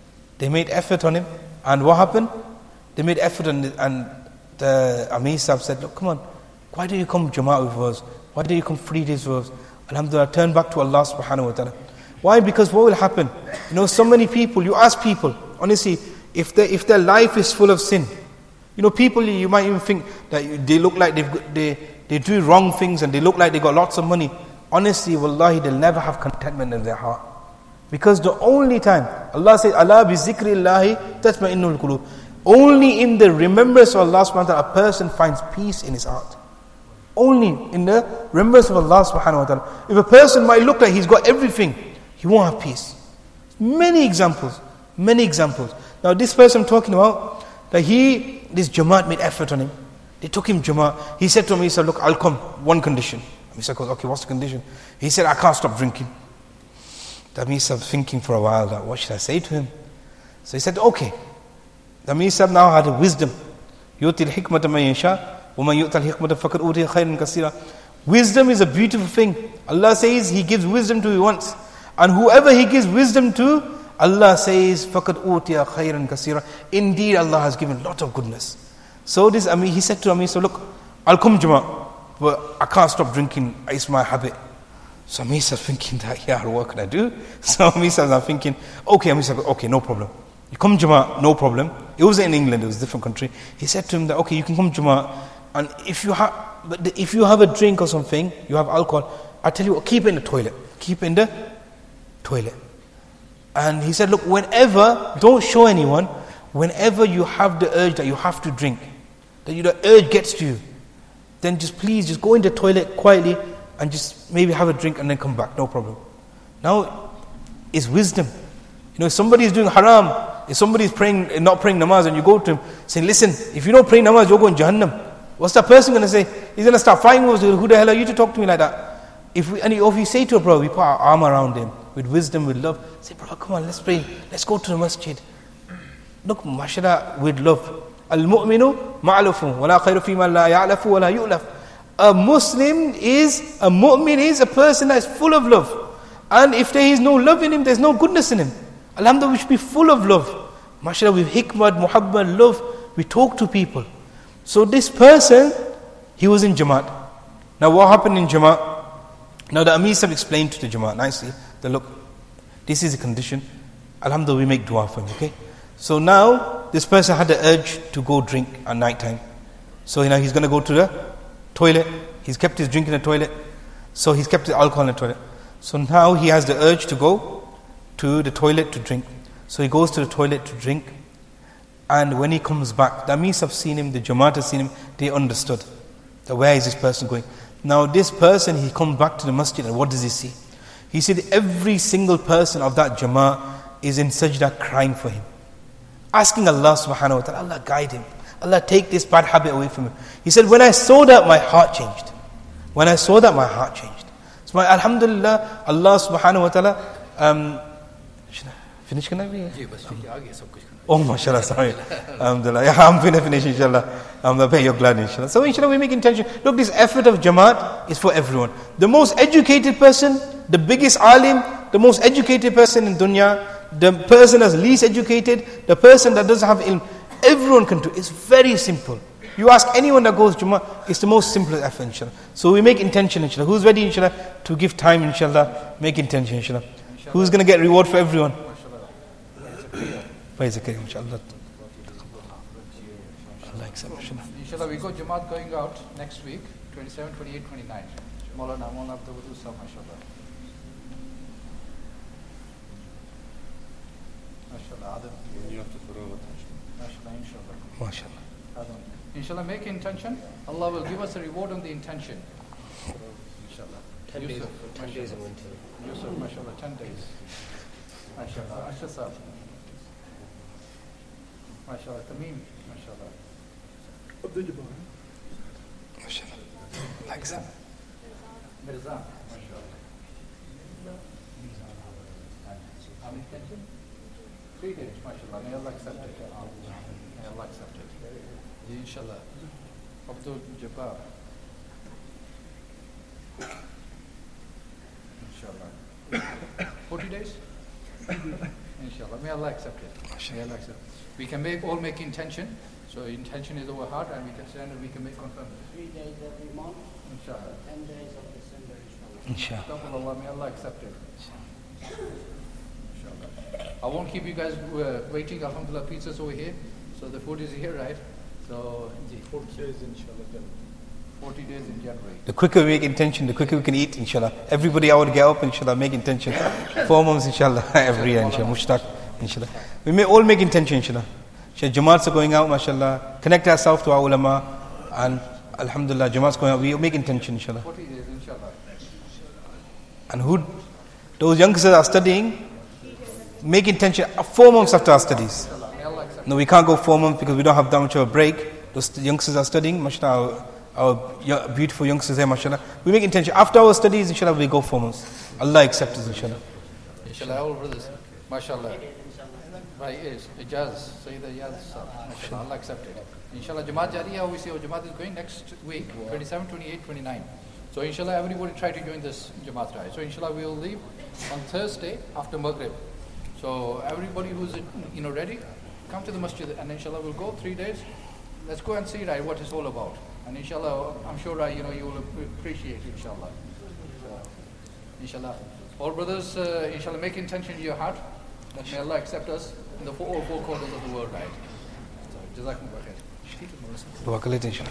And what happened? They made effort on it, and the Amir Sahib said, look, come on, why do you come Jamaat with us? Why do you come 3 days with us? Alhamdulillah, turn back to Allah subhanahu wa ta'ala. Why? Because what will happen? So many people, you ask people, honestly, if their life is full of sin, people, you might even think that they look like they do wrong things and they look like they got lots of money. Honestly, wallahi, they'll never have contentment in their heart. Because the only time, Allah says, Allah bi zikrillahi tatma'innul qulub. Only in the remembrance of Allah subhanahu wa ta'ala, a person finds peace in his heart. Only in the remembrance of Allah subhanahu wa ta'ala. If a person might look like he's got everything, he won't have peace. Many examples. Now this person I'm talking about, that this Jamaat made effort on him. They took him Jamaat. He said to me, he said, look, I'll come, one condition. He said, okay, what's the condition? He said, I can't stop drinking. That means I'm thinking for a while, that what should I say to him? So he said, okay. That means I've now had a wisdom. يُؤْتِي الْحِكْمَةَ مَنْ يَشَاءُ وَمَنْ يُؤْتَ الْحِكْمَةَ فَقَدْ أُوتِيَ خَيْرًا كَثِيرًا. Wisdom is a beautiful thing. Allah says He gives wisdom to who He wants. And whoever He gives wisdom to, Allah says, فَقَدْ أُوتِيَ خَيْرًا كَثِيرًا. Indeed, Allah has given a lot of goodness. So this, he said to Amir, so look, I'll come Jumu'ah, but I can't stop drinking, it's my habit. So Amir started thinking that, yeah, what can I do? So Amir started thinking, okay, Amir said, okay, no problem. You come Jumu'ah, no problem. It was in England, it was a different country. He said to him that, okay, you can come Jumu'ah, and if you have a drink or something, you have alcohol, I tell you what, keep it in the toilet. Keep it in the toilet. And he said, look, whenever, don't show anyone, whenever you have the urge that you have to drink, that the urge gets to you, then please go in the toilet quietly and just maybe have a drink and then come back, no problem. Now, it's wisdom. If somebody is doing haram, if somebody is not praying namaz, and you go to him saying, listen, if you don't pray namaz, you're going to Jahannam. What's that person going to say? He's going to start fighting with you. Who the hell are you to talk to me like that? If you say to a brother, we put our arm around him with wisdom, with love, say, brother, come on, let's pray. Let's go to the masjid. Look, mashallah, with love. Al-mu'minu ma'alufun, wa la khayru fi man la ya'lafu wa la yu'laf. A Muslim is, a mu'min is a person that is full of love. And if there is no love in him, there's no goodness in him. Alhamdulillah, we should be full of love. Mashallah, with hikmah, muhabbat, love, we talk to people. So this person, he was in Jamaat. Now what happened in Jamaat? Now the Amir Sahib explained to the Jamaat nicely, that look, this is a condition. Alhamdulillah, we make dua for him, okay? So now, this person had the urge to go drink at night time. So he's going to go to the toilet. He's kept his drink in the toilet. So he's kept the alcohol in the toilet. So now he has the urge to go to the toilet to drink. So he goes to the toilet to drink. And when he comes back, the Amirs have seen him, the Jamaat have seen him, they understood that where is this person going. Now this person, he comes back to the masjid, and what does he see? He said every single person of that Jamaat is in sajda crying for him, asking Allah subhanahu wa ta'ala, Allah guide him, Allah take this bad habit away from him. He said, when I saw that, my heart changed. So alhamdulillah, Allah subhanahu wa ta'ala, finish can I be? Oh mashallah, sorry. Alhamdulillah, yeah, I'm going to finish inshallah. I pay your glad inshallah. So inshallah we make intention. Look, this effort of Jamaat is for everyone. The most educated person, the biggest alim, the most educated person in dunya, the person that's least educated, the person that doesn't have ilm, everyone can do it. It's very simple. You ask anyone that goes Jumu'ah, it's the most simple effort inshallah. So we make intention inshallah. Who's ready inshallah to give time inshallah? Make intention inshallah. Who's going to get reward for everyone? Inshallah. Inshallah, we got Jamaat going out next week, 27, 28, 29. Maulana Abdul Wadud Sahab, mashallah. Mashallah, Adam. You have to throw attention. Mashallah, inshallah. MashaAllah. Adam. Inshallah, make intention. Allah will give us a reward on the intention. Inshallah. 10 days in winter. Yusuf, mashallah, 10 days. Mashallah. Asha Sahab. MashaAllah, Tamim, MashaAllah. Abdul Jabbar. MashaAllah. Like that. Mirza, MashaAllah. How many intention? 3 days, MashaAllah. May Allah accept it. May Allah accept it. Inshallah. Abdul Jabbar. Inshallah. 40 days? Inshallah. May Allah accept it. May Allah accept it. We can all make intention. So intention is our heart, and we can stand and we can make confirm. 3 days every month. Inshallah. 10 days of December, inshallah. Inshallah. Allah, may Allah accept it. Inshallah. I won't keep you guys waiting. Alhamdulillah, pizza's over here. So the food is here, right? So, 4 days, inshallah. 40 days in January. The quicker we make intention, the quicker we can eat, inshallah. Everybody out get up, inshallah, make intention. 4 months, inshallah, every year, inshallah. Mushtaq, inshallah. We may all make intention, inshallah. Jamaats are going out, mashallah. Connect ourselves to our ulama. And alhamdulillah, Jamaats going out. We make intention, inshallah. 40 days, inshallah. And those youngsters are studying, make intention 4 months after our studies. No, we can't go 4 months because we don't have that much of a break. Those youngsters are studying, mashallah. Our beautiful youngsters here, mashallah. We make intention. After our studies, inshallah, we go 4 months. Allah accepts us, inshallah. Inshallah, all brothers, mashallah. By Ijaz, Sayyid Ijaz, mashallah, Allah accepted. Inshallah, Jamaat Jariyah, we see our Jamaat is going next week, 27, 28, 29. So inshallah, everybody try to join this Jamaat ride. So inshallah, we will leave on Thursday after Maghrib. So everybody who's ready, come to the masjid, and inshallah we'll go 3 days. Let's go and see what it's all about. And inshallah, I'm sure you will appreciate it, inshallah. So, inshallah, all brothers, inshallah, make intention in your heart that may Allah accept us in the all four corners of the world, right? So, Jazakumullah khair. Dua kalit, inshallah.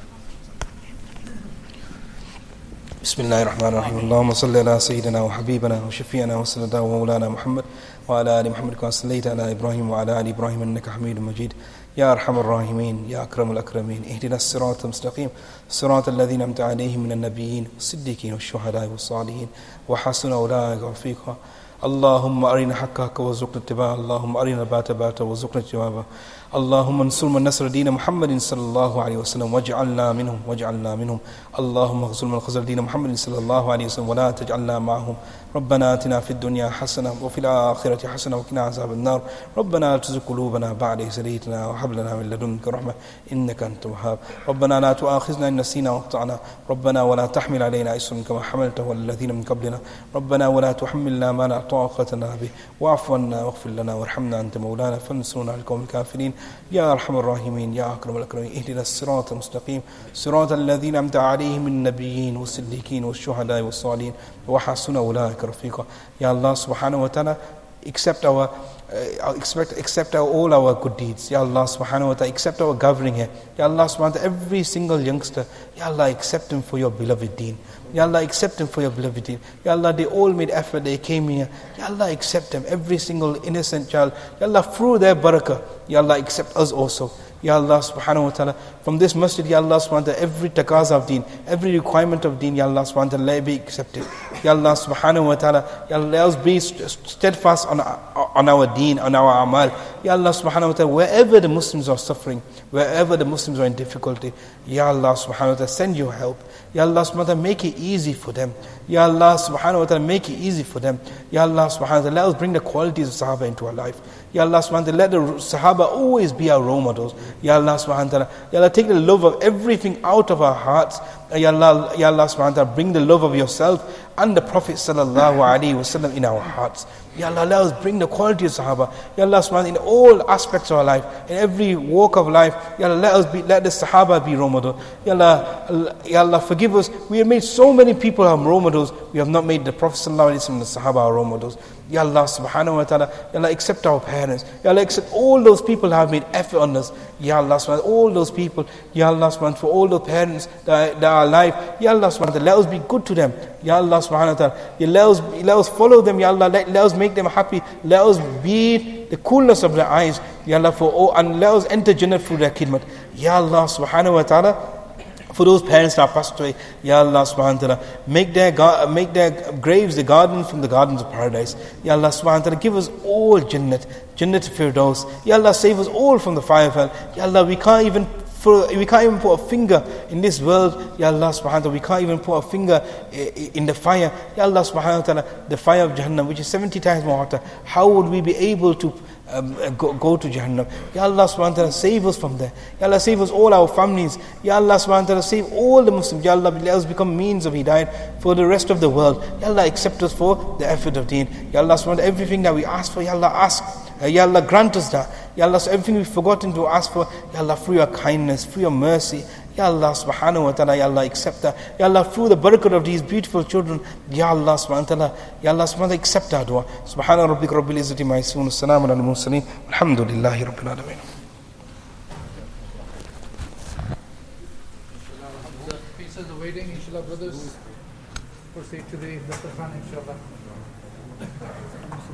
بسم الله الرحمن الرحيم اللهم صل على سيدنا وحبيبنا وشفيعنا وسندنا ومولانا محمد وعلى آل محمد كما صليت على إبراهيم وعلى آل إبراهيم إنك حميد مجيد يا أرحم الراحمين يا أكرم الأكرمين اهدنا الصراط المستقيم صراط الذين أنعمت عليهم من النبيين والصديقين والشهداء والصالحين وحسن أولئك رفيقا اللهم أرنا حق حقا وارزقنا اتباعه اللهم أرنا الباطل باطلا وارزقنا اجتنابه اللهم انصر من نصر دين محمد صلى الله عليه وسلم واجعلنا منهم اللهم اغفر من خذل دين محمد صلى الله عليه وسلم ولا تجعلنا معهم ربنا آتنا في الدنيا حسنة وفي الآخرة حسنة وقنا عذاب النار ربنا لا تزغ قلوبنا بعد إذ هديتنا وهب لنا من لدنك رحمة إنك أنت الوهاب ربنا لا تؤاخذنا إن نسينا واخطأنا ربنا ولا تحمل علينا إصرا كما حملته على الذين من قبلنا ربنا ولا تحملنا ما لا طاقة لنا به واعف عنا واغفر لنا وارحمنا أنت مولانا فانصرنا على القوم الكافرين يا أرحم الراحمين يا أكرم الأكرمين اهدنا الصراط المستقيم صراط الذين أنعمت عليهم من النبيين والصديقين والشهداء والصالحين وحسن أولئك رفيقا Ya Allah subhanahu wa ta'ala accept all our good deeds. Ya Allah subhanahu wa ta'ala accept our gathering here. Ya Allah subhanahu wa ta'ala every single youngster, Ya Allah accept him for your beloved deen. Ya Allah accept him for your beloved deen. Ya Allah they all made effort, they came here. Ya Allah accept them, every single innocent child. Ya Allah through their barakah, Ya Allah accept us also. Ya Allah subhanahu wa ta'ala from this masjid, Ya Allah subhanahu wa ta'ala every taqaza of deen, every requirement of deen, Ya Allah subhanahu wa ta'ala let it be accepted. Ya Allah subhanahu wa ta'ala, Ya Allah let us be steadfast on our deen, on our amal. Ya Allah subhanahu wa ta'ala wherever the Muslims are suffering, wherever the Muslims are in difficulty, Ya Allah subhanahu wa ta'ala send your help. Ya Allah subhanahu wa ta'ala make it easy for them. Ya Allah subhanahu wa ta'ala make it easy for them. Ya Allah subhanahu wa ta'ala let us bring the qualities of Sahaba into our life. Ya Allah subhanahu wa ta'ala let the Sahaba always be our role models. Ya Allah subhanahu wa ta'ala, Ya Allah take the love of everything out of our hearts. Ya Allah subhanahu wa ta'ala bring the love of yourself and the Prophet sallallahu alaihi wasallam in our hearts. Ya Allah let us bring the quality of Sahaba. Ya Allah subhanahu wa ta'ala in all aspects of our life, in every walk of life. Ya Allah let the Sahaba be role model. Ya Allah forgive us. We have made so many people our role models. We have not made the Prophet sallallahu alaihi wasallam and the Sahaba our role models. Ya Allah subhanahu wa ta'ala, Ya Allah accept our parents. Ya Allah accept all those people who have made effort on us. Ya Allah subhanahu wa ta'ala, all those people. Ya Allah subhanahu wa ta'ala, for all the parents that are alive. Ya Allah subhanahu wa ta'ala, let us be good to them. Ya Allah subhanahu wa ta'ala, Ya let us follow them. Ya Allah, let us make them happy. Let us be the coolness of their eyes. Ya Allah, and let us enter Jannah through their khidmat. Ya Allah subhanahu wa ta'ala, for those parents that are passed away, Ya Allah subhanahu wa ta'ala, make their graves the garden from the gardens of paradise. Ya Allah subhanahu wa ta'ala, give us all Jannat Firdaus. Ya Allah, save us all from the fire of hell. Ya Allah, we can't even put a finger in this world. Ya Allah subhanahu wa ta'ala, we can't even put a finger in the fire. Ya Allah subhanahu wa ta'ala, the fire of Jahannam, which is 70 times more hotter. How would we be able to go to Jahannam? Ya Allah subhanahu wa ta'ala, save us from there. Ya Allah, save us all our families. Ya Allah subhanahu wa ta'ala, save all the Muslims. Ya Allah, let us become means of hidayat for the rest of the world. Ya Allah, accept us for the effort of deen. Ya Allah subhanahu wa ta'ala, everything that we ask for, Ya Allah, ask. Ya Allah, grant us that. Ya Allah, so everything we've forgotten to ask for, Ya Allah, through your kindness, through your mercy, Ya Allah subhanahu wa ta'ala, Ya Allah, accept that. Ya Allah, through the barakah of these beautiful children, Ya Allah subhanahu wa ta'ala, Ya Allah subhanahu wa ta'ala, accept our dua. Subhana rabbika rabbil izzati ma yasifun, salamun ala al-mursaleen, alhamdulillahi rabbil alamin. sisters are waiting, inshallah, brothers. Proceed to the Dastar Khan, inshallah.